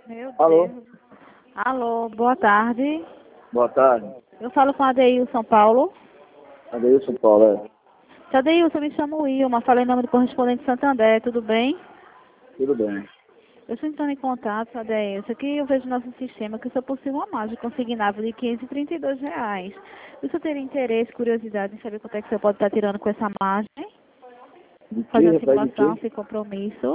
Meu Alô? Deus. Alô, boa tarde. Boa tarde. Eu falo com a Adeilson Paulo. Adeilson Paulo, é. Seu Adeilson, me chamo Wilma, falei em nome do correspondente Santander, tudo bem? Tudo bem. Eu estou entrando em contato, seu Adeilson, que eu vejo no nosso sistema que o senhor possui uma margem consignável de R$ 532. O senhor teria interesse, curiosidade em saber quanto é que o senhor pode estar tirando com essa margem? De Fazer quê, uma rapaz, de simulação quê? sem compromisso.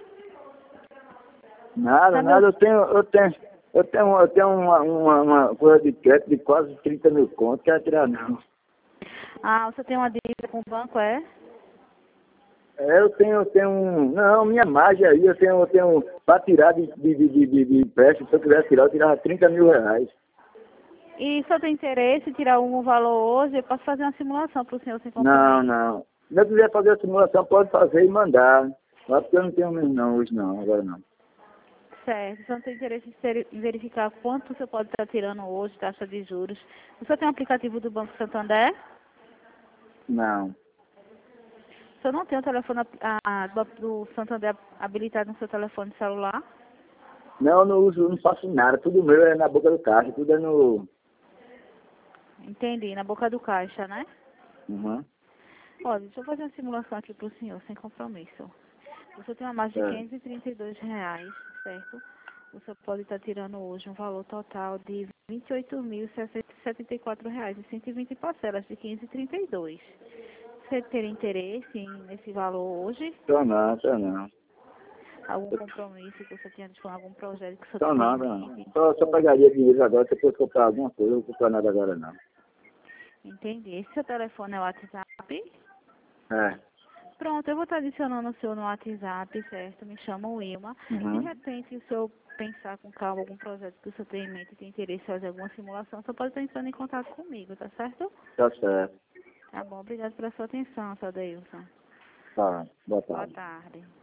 Nada, Sabe, nada. Eu tenho uma coisa de crédito de quase 30 mil contos, quero tirar não. o senhor tem uma dívida com o banco, é? Eu tenho não, minha margem aí, eu tenho, para tirar de empréstimo, se eu quiser tirar, eu tirava 30 mil reais. E o senhor tem interesse em tirar algum valor hoje? Eu posso fazer uma simulação para o senhor sem Não, compromisso. não. Se eu quiser fazer a simulação, pode fazer e mandar. Mas porque eu não tenho mesmo não, hoje não, agora não. Certo. O senhor não tem interesse em verificar quanto o senhor pode estar tirando hoje, taxa de juros. O senhor tem um aplicativo do Banco Santander? Não. O senhor não tem o telefone do Santander habilitado no seu telefone celular? Não, eu não uso, eu não faço nada. Tudo meu é na boca do caixa, tudo é no... Entendi, na boca do caixa, né? Uhum. Olha, deixa eu fazer uma simulação aqui para o senhor, sem compromisso. O senhor tem uma margem de É. R$ 532, certo? O senhor pode estar tirando hoje um valor total de R$ 28.674 e 120 parcelas de 15,32. Você teria interesse nesse valor hoje? Tô não. Algum compromisso que você tenha com algum projeto que o senhor Tô tenha em nada, não. mente? Só pegaria dinheiro agora, depois comprar alguma coisa, eu não vou comprar nada agora não. Entendi. Esse seu telefone é o WhatsApp? É. Pronto, eu vou estar adicionando o seu no WhatsApp, certo? Me chamo Wilma. De Uhum. repente, se o senhor pensar com calma algum projeto que o senhor tem em mente e tem interesse em fazer alguma simulação, só pode estar entrando em contato comigo, tá certo? Tá certo. Tá bom, obrigado pela sua atenção, seu Deilson. Tá. Boa Boa tarde. tarde.